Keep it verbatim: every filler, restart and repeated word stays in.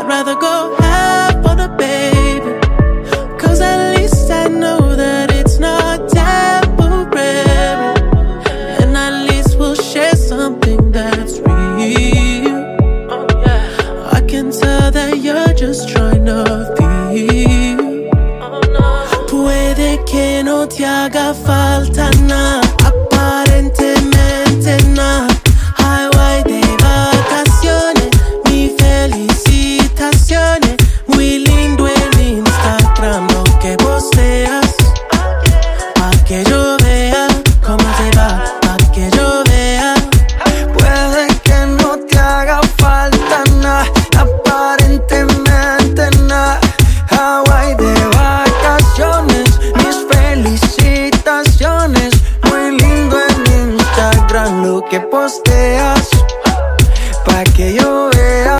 I'd rather go half on a baby, cause at least I know that it's not temporary, and at least we'll share something that's real. I can tell that you're just trying to feel. Puede que no te haga falta nada,